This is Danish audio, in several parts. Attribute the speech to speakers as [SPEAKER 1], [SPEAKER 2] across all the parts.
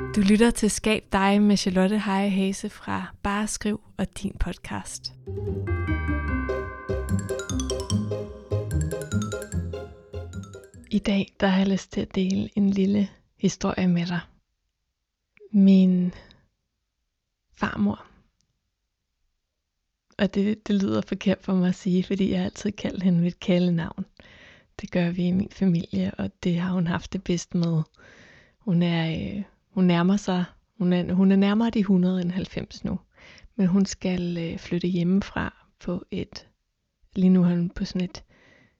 [SPEAKER 1] Du lytter til Skab dig med Charlotte Heje Hase fra Bare Skriv og din podcast. I dag der har jeg lyst til at dele en lille historie med dig. Min farmor. Og det lyder forkert for mig at sige, fordi jeg altid kalder hende mit kælenavn. Det gør vi i min familie, og det har hun haft det bedst med. Hun nærmer sig, hun er nærmere de 190 nu, men hun skal flytte hjemmefra på lige nu er hun på sådan et,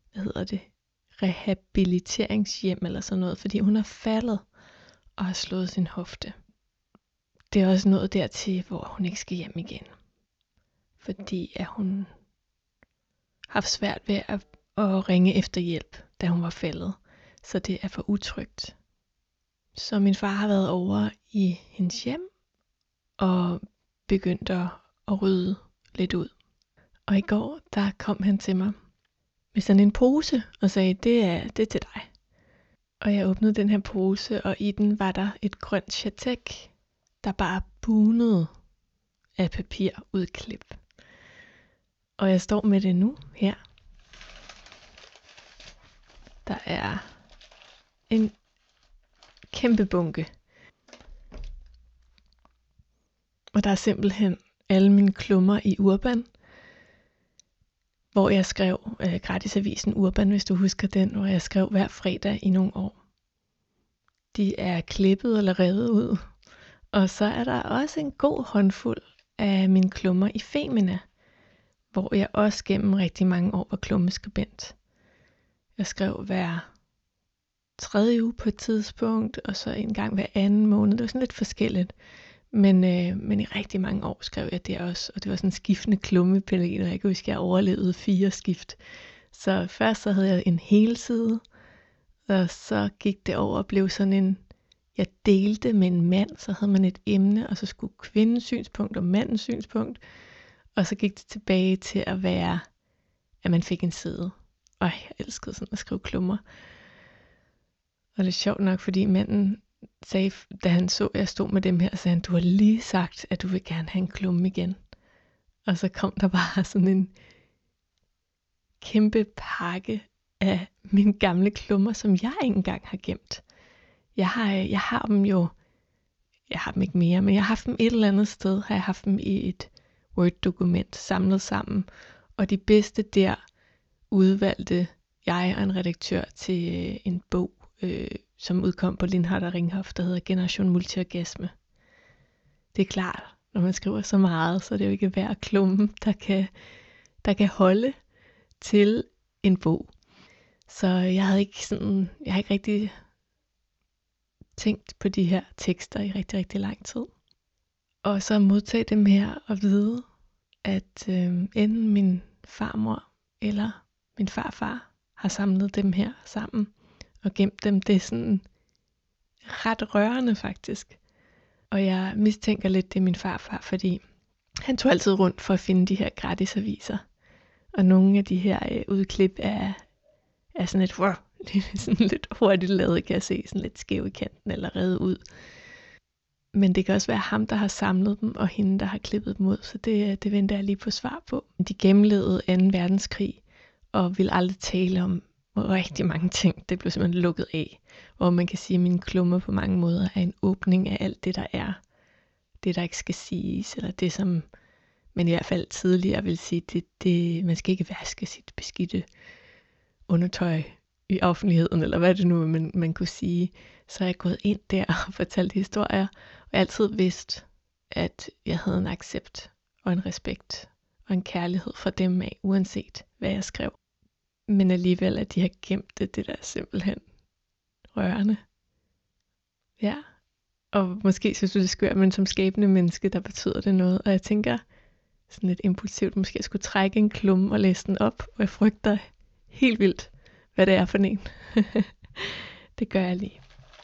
[SPEAKER 1] rehabiliteringshjem eller sådan noget, fordi hun er faldet og har slået sin hofte. Det er også noget dertil, hvor hun ikke skal hjem igen, fordi at hun har haft svært ved at ringe efter hjælp, da hun var faldet, så det er for utrygt. Så min far har været over i hendes hjem og begyndt at rydde lidt ud. Og i går, der kom han til mig med sådan en pose og sagde, det er til dig. Og jeg åbnede den her pose, og i den var der et grønt chatek, der bare bunede af papirudklip. Og jeg står med det nu her. Der er en kæmpe bunke. Og der er simpelthen alle mine klummer i Urban, hvor jeg skrev gratisavisen Urban, hvis du husker den, hvor jeg skrev hver fredag i nogle år. De er klippet eller revet ud. Og så er der også en god håndfuld af mine klummer i Femina, hvor jeg også gennem rigtig mange år var klummeskribent. Jeg skrev hver 3. uge på et tidspunkt, og så en gang hver anden måned. Det var sådan lidt forskelligt. Men i rigtig mange år skrev jeg det også, og det var sådan skiftende klummepilleter. Jeg kan huske, at jeg overlevede 4 skift. Så først så havde jeg en hel side, og så gik det over og blev sådan en, jeg delte med en mand, så havde man et emne, og så skulle kvindens synspunkt og mandens synspunkt, og så gik det tilbage til at være, at man fik en side. Og jeg elskede sådan at skrive klummer. Og det er sjovt nok, fordi manden sagde, da han så, at jeg stod med dem her, sagde han, du har lige sagt, at du vil gerne have en klumme igen. Og så kom der bare sådan en kæmpe pakke af mine gamle klummer, som jeg ikke engang har gemt. Jeg har dem jo, jeg har dem ikke mere, men jeg har haft dem et eller andet sted, har jeg haft dem i et Word-dokument samlet sammen. Og de bedste der udvalgte jeg og en redaktør til en bog, som udkom på Lindhardt og Ringhof, der hedder Generation Multiorgasme. Det er klart, når man skriver så meget, så er det jo ikke hver klumme, der kan holde til en bog. Så jeg har ikke rigtig tænkt på de her tekster i rigtig, rigtig lang tid. Og så modtage dem her og vide, at enten min farmor eller min farfar har samlet dem her sammen og gemt dem. Det er sådan ret rørende faktisk. Og jeg mistænker lidt, det er min farfar, fordi han tog altid rundt for at finde de her gratisaviser. Og nogle af de her udklip er sådan lidt hurtigt lavet, kan jeg se, sådan lidt skæv i kanten eller revet ud. Men det kan også være ham, der har samlet dem, og hende, der har klippet dem ud. Så det venter jeg lige på svar på. De gennemlevede 2. verdenskrig, og ville aldrig tale om rigtig mange ting. Det blev simpelthen lukket af. Hvor man kan sige, at mine klummer på mange måder er en åbning af alt det, der er. Det, der ikke skal siges, eller det, som man i hvert fald tidligere vil sige, man skal ikke vaske sit beskidte undertøj i offentligheden, eller hvad det nu man kunne sige. Så er jeg gået ind der og fortalt historier, og jeg altid vidst, at jeg havde en accept og en respekt og en kærlighed for dem af, uanset hvad jeg skrev. Men alligevel, at de har gemt det der er simpelthen rørende. Ja, og måske synes du det er skørt, men som skabende menneske, der betyder det noget. Og jeg tænker sådan lidt impulsivt, måske jeg skulle trække en klumme og læse den op, og jeg frygter helt vildt, hvad det er for en. Det gør jeg lige.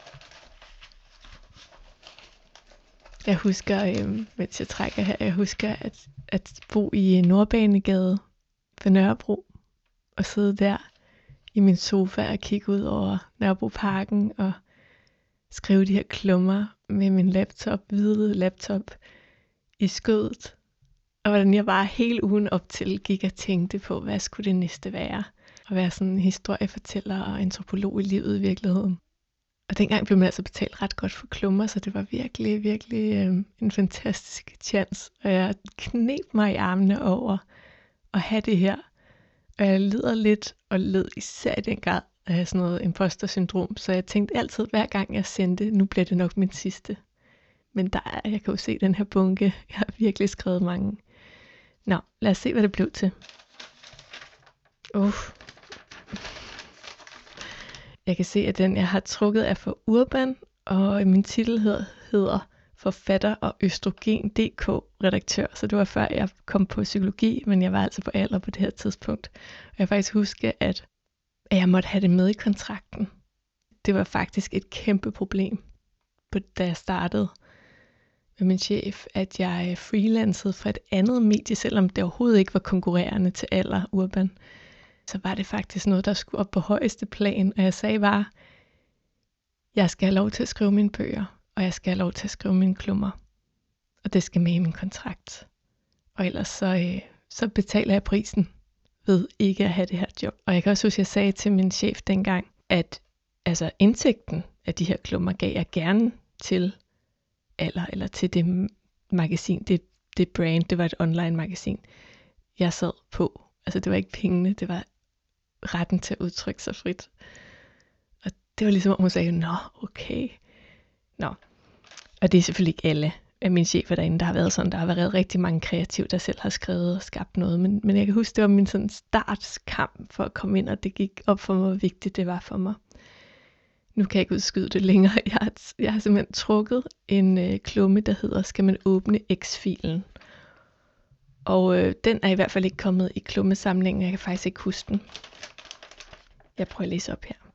[SPEAKER 1] Jeg husker, mens jeg trækker her, at bo i Nordbanegade ved Nørrebro, og sidde der i min sofa og kigge ud over Nørrebroparken og skrive de her klummer med min hvide laptop i skødet. Og hvordan jeg bare hele ugen op til gik og tænkte på, hvad skulle det næste være? At være sådan en historiefortæller og antropolog i livet i virkeligheden. Og dengang blev man altså betalt ret godt for klummer, så det var virkelig, virkelig en fantastisk chance. Og jeg kneb mig i armene over at have det her. Og jeg lider lidt, og led især i den grad af sådan noget imposter-syndrom. Så jeg tænkte altid, hver gang jeg sendte, nu bliver det nok min sidste. Men jeg kan jo se den her bunke. Jeg har virkelig skrevet mange. Nå, lad os se, hvad det blev til. Jeg kan se, at den, jeg har trukket, er for Urban, og min titel hedder Forfatter og Østrogen.dk redaktør. Så det var før jeg kom på psykologi, men jeg var altså på alder på det her tidspunkt. Og jeg faktisk huske, at jeg måtte have det med i kontrakten. Det var faktisk et kæmpe problem, da jeg startede med min chef, at jeg freelancede fra et andet medie, selvom det overhovedet ikke var konkurrerende til Aller Urban. Så var det faktisk noget, der skulle op på højeste plan, og jeg sagde bare, jeg skal have lov til at skrive mine bøger, og jeg skal have lov til at skrive mine klummer, og det skal med i min kontrakt. Og ellers så betaler jeg prisen ved ikke at have det her job. Og jeg kan også huske, at jeg sagde til min chef dengang, at altså indtægten af de her klummer gav jeg gerne til Aller, eller til det magasin, det brand, det var et online magasin, jeg sad på. Altså det var ikke pengene, det var retten til at udtrykke sig frit. Og det var ligesom, om hun sagde, nå, okay. Nå. Og det er selvfølgelig ikke alle af mine chefer derinde, der har været sådan. Der har været rigtig mange kreative, der selv har skrevet og skabt noget. Men jeg kan huske, det var min sådan startskamp for at komme ind, og det gik op for mig, hvor vigtigt det var for mig. Nu kan jeg ikke udskyde det længere. Jeg har simpelthen trukket en klumme, der hedder, skal man åbne X-filen? Og den er i hvert fald ikke kommet i klummesamlingen. Jeg kan faktisk ikke huske den. Jeg prøver at læse op her.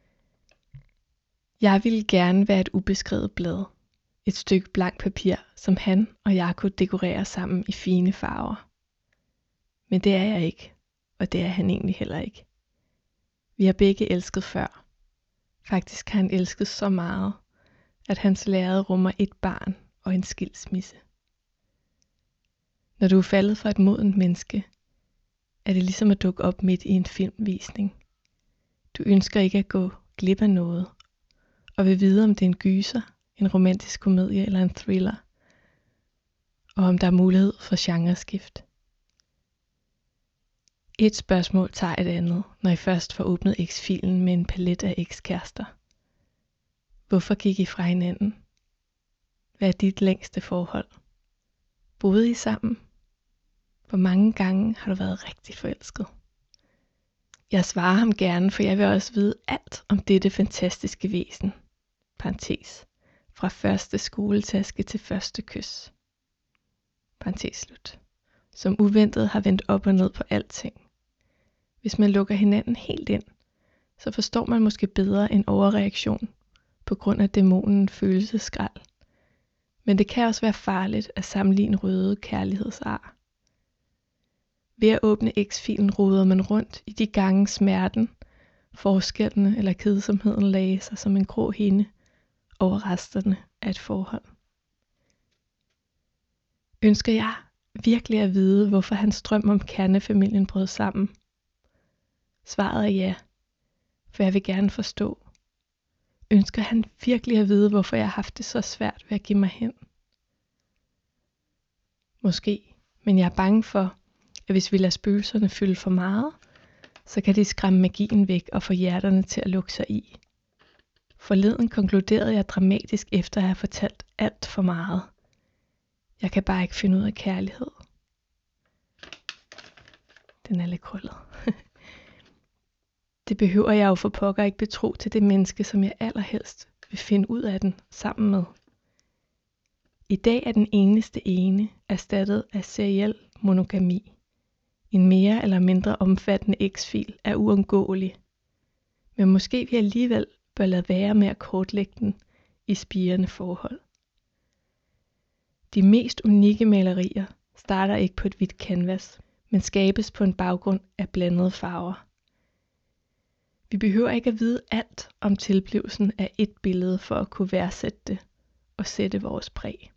[SPEAKER 1] Jeg ville gerne være et ubeskrevet blad. Et stykke blankt papir, som han og jeg kunne dekorere sammen i fine farver. Men det er jeg ikke, og det er han egentlig heller ikke. Vi har begge elsket før. Faktisk har han elsket så meget, at hans lærred rummer et barn og en skilsmisse. Når du er faldet fra et modent menneske, er det ligesom at dukke op midt i en filmvisning. Du ønsker ikke at gå glip af noget, og vil vide, om det er en gyser, en romantisk komedie eller en thriller, og om der er mulighed for genreskift. Et spørgsmål tager et andet, når I først får åbnet X-filen med en palet af ekskærester. Hvorfor gik I fra hinanden? Hvad er dit længste forhold? Boede I sammen? Hvor mange gange har du været rigtig forelsket? Jeg svarer ham gerne, for jeg vil også vide alt om dette fantastiske væsen. Parentes. Fra første skoletaske til første kys. Parentes slut. Som uventet har vendt op og ned på alting. Hvis man lukker hinanden helt ind, så forstår man måske bedre en overreaktion på grund af dæmonen følelsesgrald. Men det kan også være farligt at sammenligne røde kærlighedsar. Ved at åbne X-filen roder man rundt i de gange smerten, forskellene eller kedsomheden lagde sig som en grå hinde over resterne af et forhold. Ønsker jeg virkelig at vide, hvorfor hans drøm om kernefamilien brød sammen? Svaret er ja, for jeg vil gerne forstå. Ønsker han virkelig at vide, hvorfor jeg har haft det så svært ved at give mig hen? Måske, men jeg er bange for, at hvis vi lader spøgelserne fylde for meget, så kan de skræmme magien væk og få hjerterne til at lukke sig i. Forleden konkluderede jeg dramatisk efter at have fortalt alt for meget. Jeg kan bare ikke finde ud af kærlighed. Den er lidt krøllet. Det behøver jeg jo for pokker ikke betro til det menneske, som jeg allerhelst vil finde ud af den sammen med. I dag er den eneste ene erstattet af seriel monogami. En mere eller mindre omfattende X-fil er uundgåelig. Men måske vi alligevel bør lade være med at kortlægge den i spirende forhold. De mest unikke malerier starter ikke på et hvidt canvas, men skabes på en baggrund af blandede farver. Vi behøver ikke at vide alt om tilblivelsen af et billede for at kunne værdsætte det og sætte vores præg.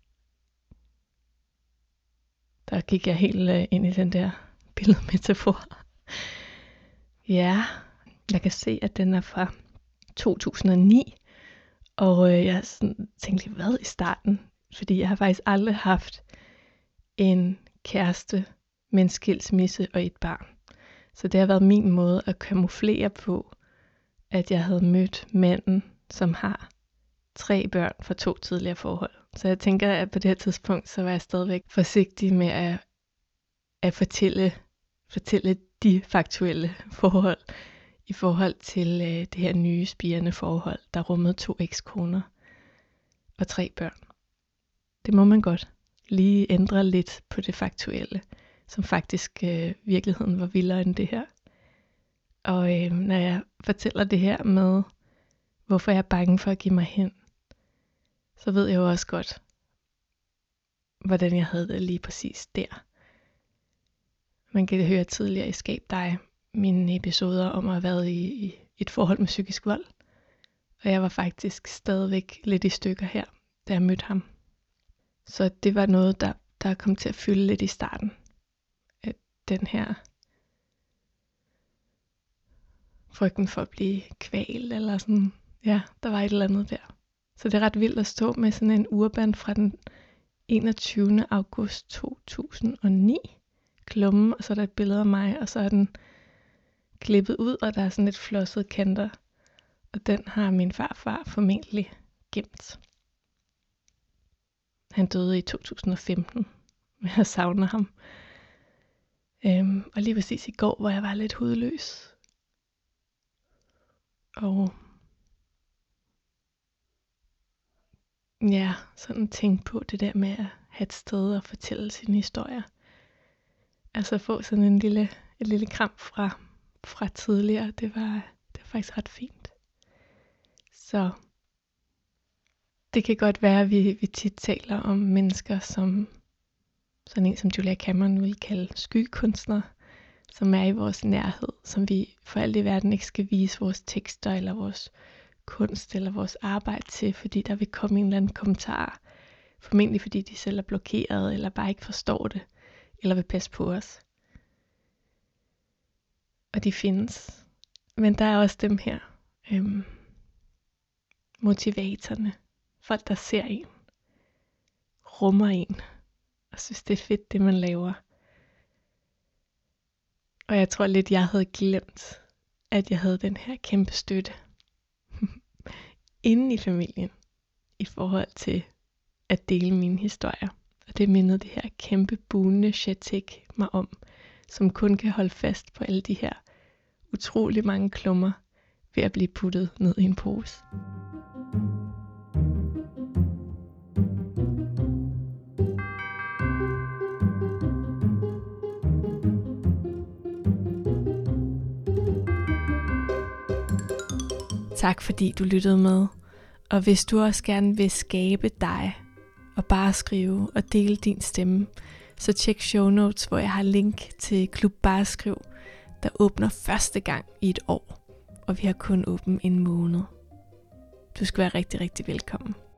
[SPEAKER 1] Der gik jeg helt ind i den der billedmetafor. Ja, jeg kan se, at den er fra 2009, og jeg tænkte, hvad i starten? Fordi jeg har faktisk aldrig haft en kæreste med en skilsmisse og et barn. Så det har været min måde at kamuflere på, at jeg havde mødt manden, som har 3 børn fra 2 tidligere forhold. Så jeg tænker, at på det her tidspunkt, så var jeg stadigvæk forsigtig med at fortælle de faktuelle forhold i forhold til det her nye spirende forhold, der rummede 2 ekskoner og 3 børn. Det må man godt lige ændre lidt på det faktuelle, som faktisk virkeligheden var vildere end det her. Og når jeg fortæller det her med, hvorfor jeg er bange for at give mig hen, så ved jeg jo også godt, hvordan jeg havde det lige præcis der. Man kan høre tidligere i Skab dig mine episoder om at have været i et forhold med psykisk vold. Og jeg var faktisk stadigvæk lidt i stykker her, da jeg mødte ham. Så det var noget, der kom til at fylde lidt i starten. At den her frygten for at blive kvalt, eller sådan, ja, der var et eller andet der. Så det er ret vildt at stå med sådan en urband fra den 21. august 2009, klumme, og så er der et billede af mig, og så er den klippet ud, og der er sådan lidt flossede kanter, og den har min farfar formentlig gemt. Han døde i 2015, men jeg savner ham. Og lige præcis i går, hvor jeg var lidt hudløs, og ja, sådan tænke på det der med at have et sted at fortælle sine historier. Altså få sådan et lille kram fra tidligere, det var faktisk ret fint. Så det kan godt være, at vi tit taler om mennesker som sådan en som Julia Cameron vil kalde skyggekunstnere, som er i vores nærhed, som vi for alt i verden ikke skal vise vores tekster eller vores kunst eller vores arbejde til, fordi der vil komme en eller anden kommentar, formentlig fordi de selv er blokeret eller bare ikke forstår det, eller vil passe på os. Og de findes. Men der er også dem her, motivatorerne, folk der ser en, rummer en, og synes det er fedt det man laver. Og jeg tror lidt jeg havde glemt, at jeg havde den her kæmpe støtte inden i familien, i forhold til at dele mine historier. Og det mindede det her kæmpe bugnende chatek mig om, som kun kan holde fast på alle de her utrolig mange klummer ved at blive puttet ned i en pose. Tak fordi du lyttede med. Og hvis du også gerne vil skabe dig og bare skrive og dele din stemme, så tjek show notes, hvor jeg har link til Klub Bare Skriv, der åbner første gang i et år, og vi har kun åbent en måned. Du skal være rigtig, rigtig velkommen.